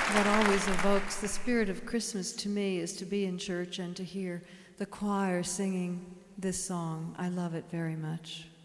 What always evokes the spirit of Christmas to me is to be in church and to hear the choir singing this song. I love it very much.